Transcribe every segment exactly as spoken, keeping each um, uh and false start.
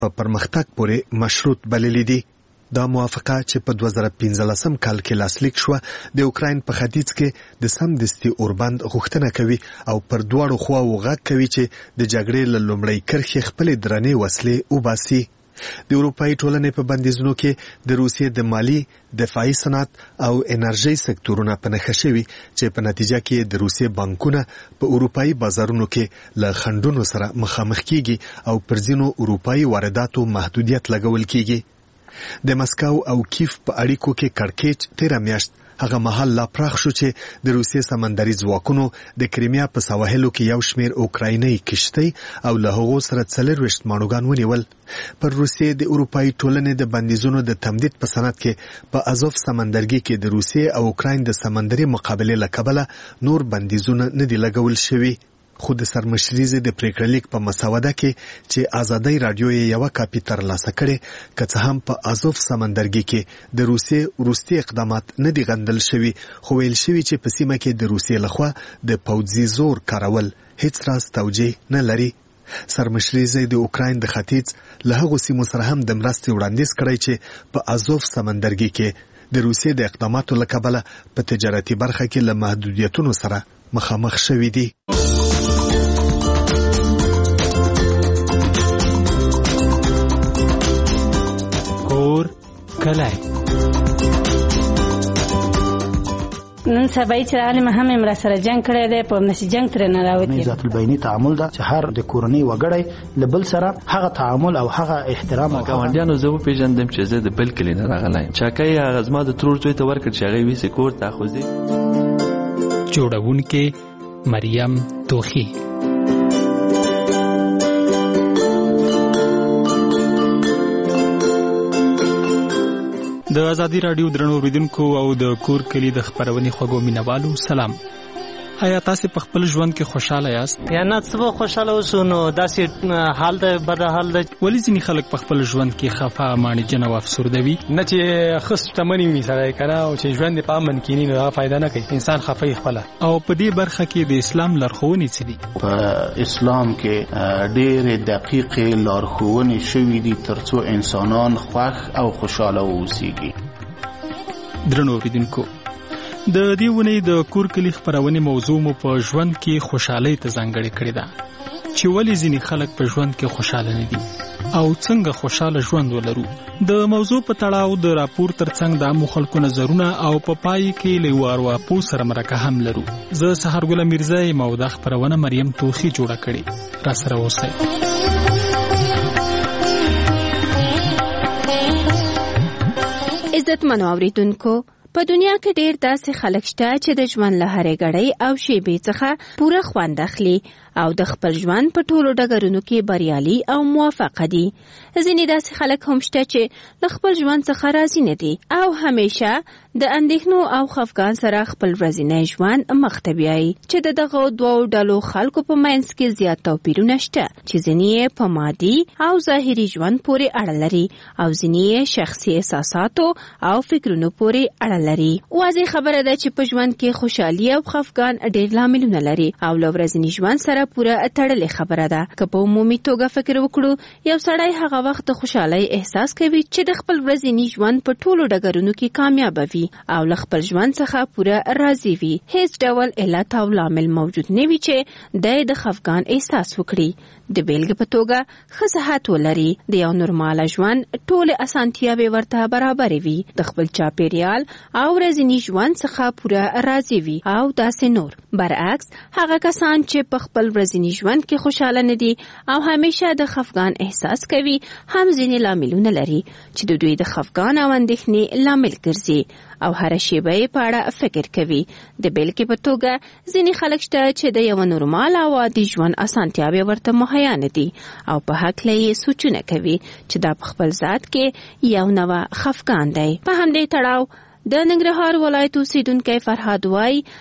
په پرمختګ پورې مشروط بللي دي. دا موافقه چې په دوه زره پنځلسم کال کې لاسلیک شوه د اوکراین په ختیځ کې د سمدستي اوربند غوښتنه کوي او پر دواړو خواو غږ کوي چې د جګړې له لومړۍ کرښې خپلې درنې وسلې وباسي. د اروپایي ټولنې په بندیزونو کې د روسیې د مالی، دفاعي صنعت او انرژي سکتورونه په نښه شوي چې په نتیجه کې د روسیې بانکونه په اروپایي بازارونو کې له خنډونو سره مخامخ کیږي او پر ځینو اروپایي وارداتو محدودیت لګول کیږي. د مسکو او کیف په اړیکو کې کړکېچ تیره میاشت هغه مهال لا پراخ شو چې د روسیې سمندري ځواکونو د کریمیا په سواحلو کې یو شمېر اوکرایني کشتۍ او له هغو سره څلرویشت ماڼوګان ونیول. پر روسیې د اروپایي ټولنې د بندیزونو د تمدید په سند کې په ازوف سمندرګي کې د روسیې او اوکراین د سمندري مقابلې له کبله نور بندیزونه نه دي لګول شوي. خو د سرمشریزې د پریکړه لیک په مسوده کې چې آزادۍ رادیو یې یوه کاپي ترلاسه کړې که څه هم په ازوف سمندرګي کې د روسیې وروستي اقدامات نه دي غندل شوي، خو ویل شوي چې په سیمه کې د روسیې لخوا د پوځي زور کارول هیڅ راز توجیه نه لري. سرمشریزې د اوکراین د ختیځ له هغو سیمو سره هم د مرستې وړاندیز کړی چې په ازوف سمندرګي کې د روسیې د اقداماتو له کبله په تجارتي برخه کې له محدودیتونو سره مخامخ شوي دي. کور کلی نن سبا چې عالم هم امرا سره جنگ کړی دی په نشي جنگ تر نه راوتی. ذات البینی تعامل دا چې هر د کورنۍ وګړی لبل سره هغه تعامل او هغه احترام او ګاونډیانو زه په پیژندم چې زه د بل کلی نه راغلی چاکای هغه زما د ترور زوی ته ورکړ چې هغه ویسې کور ته خوځي. جوړونکې مریم توخی. د ازادي رادیو درنو اوریدونکو او د کور کلی د خبرونې خوږو مینوالو سلام. آیا تاسو په خپل ژوند کې خوشاله یاست؟ یا نه څه خوشاله اوسو نو داسې حال ده بد حال ده. ولی ځینې خلک په خپل ژوند کې خفه، مانجن او افسرده وي. نه چې خص شتمني وي سره کنه او چې ژوند په امن کې نه دا فائدہ نه کوي، انسان خفه خپل. او په دې برخه کې د اسلام لارښوونې څه دي؟ په اسلام کې ډېر دقیق لارښوونې شوي دي ترڅو انسانان خوښ او خوشاله اوسيږي. درنو اوریدونکو، د دې ونې د کور کلی خبرونې موضوع مو په ژوند کې خوشحالۍ ته ځانګړې کړې ده چې ولې ځینې خلک په ژوند کې خوشاله نه دي او څنګه خوشاله ژوند ولرو. د موضوع په تړاو د راپور ترڅنګ د عامو خلکو نظرونه او په پای کې له یو ارواپو سره مرکه هم لرو. زه سحرګل میرزا یم او د خبرونه مریم توخی جوړه کړې. را سره اوسئ. عزتمنو اوریدونکو، په دنیا کې ډېر داسې خلک شته چې د ژوند له هرې ګړۍ او شیبې څخه پوره خوند اخلي او د خپل ژوند په ټولو ډګرونو کې بریالي او موفق دي. ځینې داسې خلک هم شته چې له خپل ژوند څخه راضي نه دي او همیشه د اندېښنو او خفګان سره خپل ورځنی ژوند مخ ته بیایي چې د دغو دوو ډلو خلکو په منځ کې زیات توپیرونه شته چې ځینې یې په مادي او ظاهري ژوند پورې اړه لري او ځینې یې شخصي احساساتو او فکرونو پورې اړه لري. واضح خبره ده چې په ژوند کې خوشحالي او خفګان ډېر لاملونه لري او له ورځني ژوند سره پوره تړلې خبره ده. که په عمومي توګه فکر وکړو، یو سړی هغه وخت د خوشحالۍ احساس کوي چې د خپل ورځني ژوند په ټولو ډګرونو کې کامیاب وي او له خپل ژوند څخه پوره راضي وي. هیڅ ډول علت او لامل موجود نه وي چې د د خفګان احساس وکړي. د بیلګې په توګه ښه صحت ولري، د یو نورماله ژوند ټولې اسانتیاوې ورته برابرې وي، د خپل چاپیریال او ورځني ژوند څخه پوره راضي وي او داسې نور. برعکس، هغه کسان چې په خپل ورځني ژوند کې خوشاله نه دي او همیشه د خفګان احساس کوي هم ځینې لاملونه لري چې د دوی د خفګان او اندېښنې لامل ګرځي او هر شیبه یې په اړه فکر کوي. د بیلګې په توګه ځینې خلک شته چې د یو نورمال او عادي ژوند اسانتیاوې ورته مهیا نه دي او په هکله یې سوچونه کوي چې دا په خپل ذات کې یو نوع خفګان دی. په همدې تړاو د ننګرهار ولایت اوسیدونکی فرهاد وای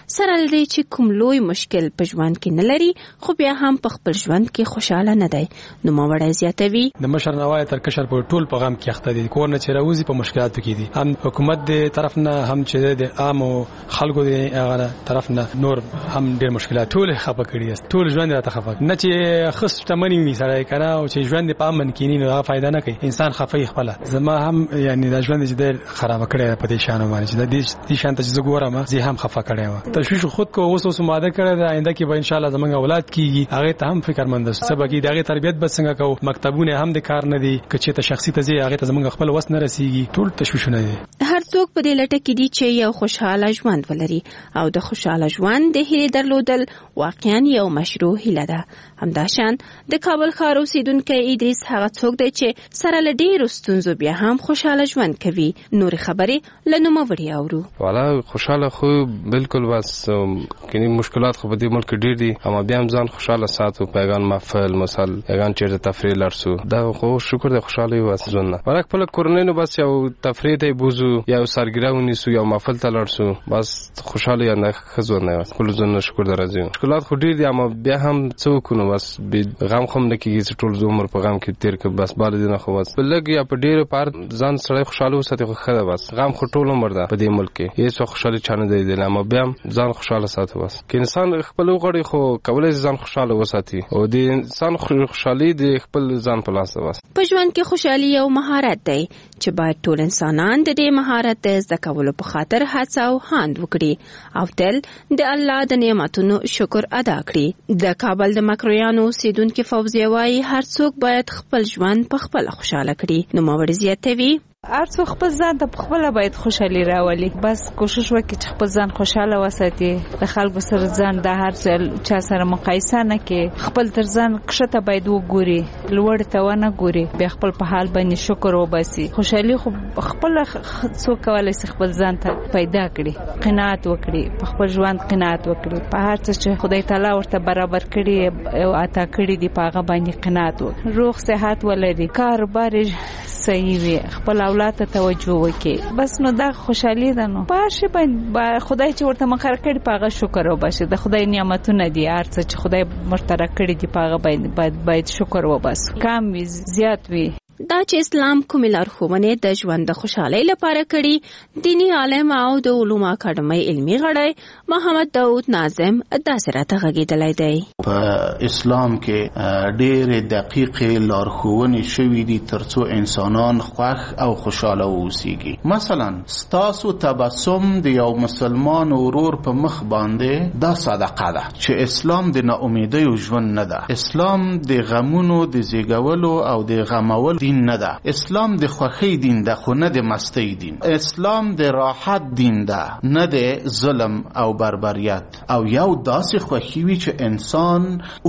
سره لري چې کوم لوی مشکل په ژوند کې نه لري خو بیا هم په خپل ژوند کې خوشاله نه دی. نو ماوړی زیاتوي د مشر نوای تر کشر په ټول پیغام کې اخته دي کور نه چې راوځي په مشکلاتو کې دي هم حکومت د طرف نه هم چې د عام خلکو د هغه طرف نه نور هم ډېر مشکلات ټول خپه کړي است ټول ژوند راته خپه نه چې خص تمنې می سره کنه او چې ژوند په امن کې نه دا فائدہ نه کوي انسان خفه خپل زما هم یعنی دا ژوند چې ډېر خراب کړي په دې شان باندې چې د دې شان ته چې ګورم زه هم خفه کړي و تشویش خود کو اوس اوس ماده کړه د آینده کې به ان شاء الله زمونږ اولاد کیږي هغه ته هم فکرمند اوسه سبا کې دغه تربیت به څنګه کو مکتبونه هم د کار نه دي کچې ته شخصي ته هغه ته زمونږ خپل وس نه رسیږي ټول تشویشونه دي. هر څوک په دې لټه کې دي چې یو خوشاله ژوند ولري او د خوشاله ژوند د هیلې درلودل واقعا یو مشروع هیله ده. همداشان د کابل ښار اوسیدونکو ادریس هغه څوک دی چې سره له ډېرو ستونزو بیا هم خوشاله ژوند کوي. نور خبرې له نوموړي اورو. والا خوشاله خو بالکل بس کینی مشکلات خو په دې ملک ډېر دي اما بیا هم ځان خوشاله ساتو پیغام محفل مثال پیغام چې تفریح لرسو دا خو شکر د خوشاله واسه ژوند نه ورک په کورنۍ نو بس یو تفریح ته بوزو یا سرګراونی سو یا محفل ته لرسو بس خوشاله یا نه خزو نه کول ځنه شکر درځي مشکلات خو ډېر دي اما بیا هم څوک نو بس غم خم نه کیږي چې ټول عمر په غم کې تیر کې بس بال دي نه خو بس بلګ یا په ډېر پار ځان سره خوشاله وساتي خو خره بس غم خو ټول عمر ده په دې ملک کې هیڅ خوشاله چانه دی نه اما بیا ځان خوشاله ساتي بس کې انسان خپل وغړي خو کولای ځان خوشاله وساتي او د انسان خوشحالي د خپل ځان په لاس ده بس. په ژوند کې خوشحالي یو مهارت دی چې باید ټول انسانان د دې مهارت د زده کولو په خاطر هڅه او هاند وکړي او تل د الله د نعمتونو شکر ادا کړي. د کابل د مکرویانو اوسیدونکو فوزیه وايي هر څوک باید خپل ژوند په خپل خوشاله کړي. نو ماوړي زیاتوي هر څو خپل ځان ته خپل باید خوشحالي راولي بس کوشش وکړي چې خپل ځان خوشاله وساتي د خلکو سره ځان د هر چا سره مقایسه نه کې خپل تر ځان کښته باید وګوري لوړ ته ونه ګوري بیا خپل په حال باندې شکر وباسي. خوشحالي خو خپل څوک کولای شي خپل ځان ته پیدا کړي قناعت وکړي په خپل ژوند قناعت وکړي په هر څه چې خدای تعالی ورته برابر کړي او عطا کړي دی په هغه باندې قناعت وکړي روغ صحت ولري کاروبار صحیح وي خپل اولاد ته توجه وکړي بس نو دا خوشحالي ده. نو پاشه باندې خدای چې ورته مخار کړي پاغه شکر وباسي د خدای نعمتونه دي هر څه چې خدای مرتره کړي دي پاغه باید باید شکر وباسو کم وي زیات وي. دا چې اسلام کومې لارښوونې د ژوند د خوشحالۍ لپاره کړي دینی عالم او د علومو اکاډمۍ علمي غړی محمد داود ناظم داسې راته غږېدلی دی. په اسلام کې ډېرې دقیقې لارښوونې شوي دي ترڅو انسانان خوښ او خوشاله واوسیږي. مثلا ستاسو تبسم د یو مسلمان ورور په مخ باندې دا صدقه ده چې اسلام د ناامیدیو ژوند نه ده. اسلام د غمونو د زیږولو او د غمولو دین نه ده. اسلام د خوښۍ دین ده خو نه د مستۍ دین. اسلام د راحت دین ده نه د ظلم او بربریت او یو داسې خوښي وي چې انسان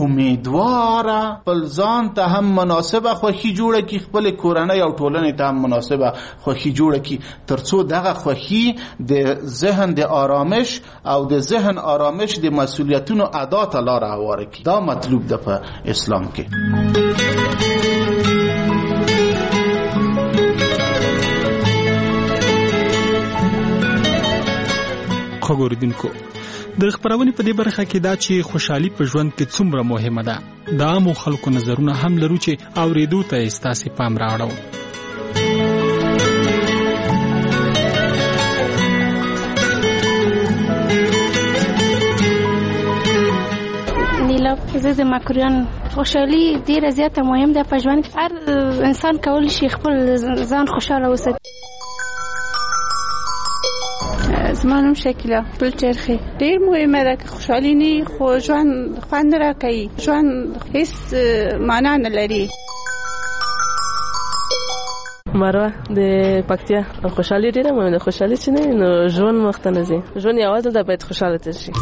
امیدواره خپل ځان ته هم مناسبه خوښي جوړه کړي خپل کورنۍ او ټولنې ته هم مناسبه خوښي جوړه کړي ترڅو دغه خوښي د ذهن د آرامش او د ذهن آرامش د مسؤلیتونو ادا ته لار هواره کړي. دا مطلوب ده په اسلام کې. خبردونکو د خبرونې په دې برخه کې دا چې خوشحالي په ژوند کې څومره مهمه ده د عامو خلکو نظرونه هم لرو چې اورېدو ته ستاسو پام راوړو. نیلا زه د مکرویان خوشحالي ډیره زیاته مهم ده په ژوند کې هر انسان کولی شي خپل ځان خوشاله وساتي. زما نوم شکیلا بل چرخی ډیر مهمه ده که خوشحالي نه خو ژوند خوند راکوي ژوند هیڅ معنا نه لري. مروه د پکتیا خوشحالي ډیره مهمه ده خوشحالي چې نه نو ژوند مخ ته نه ځي ژوند یوازې ده باید خوشاله تیر شي.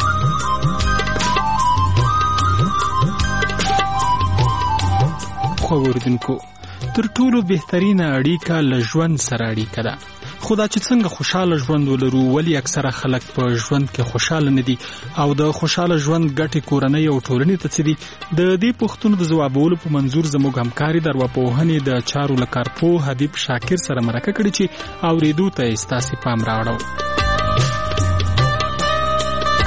خو ورودونکو تر ټولو بهترینه اړیکه له ژوند سره اړیکه ده. خدا چې څنګه خوشاله ژوند ولرو ولی اکثره خلک په ژوند کې خوشاله نه دي او د خوشاله ژوند ګټې کورنۍ او ټولنې ته څه دي د دې پوښتنو د ځوابولو په منظور زموږ همکاري د ارواپوهنې د چارو له کارپوه حبیب شاکر سره مرکه کړې چې اورېدو ته یې ستاسې پام راوړو.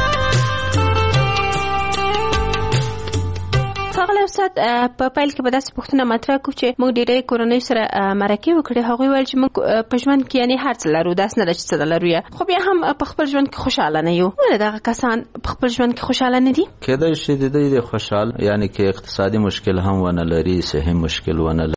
استاد په پیل کې به داسې پوښتنه مطرح کړو چې موږ ډېرې کورنۍ سره مرکه وکړې، هغوی ویل چې موږ په ژوند کې یعنی هر څه لرو، داس نه ده چې څه لرو، خو بیا هم په خپل ژوند کې خوشاله نه یو. ولې دغه کسان په خپل ژوند کې خوشاله نه دي؟ کېدای شي د دې خوشحال یعنی کې اقتصادي مشکل هم ونه لري، صحي مشکل ونه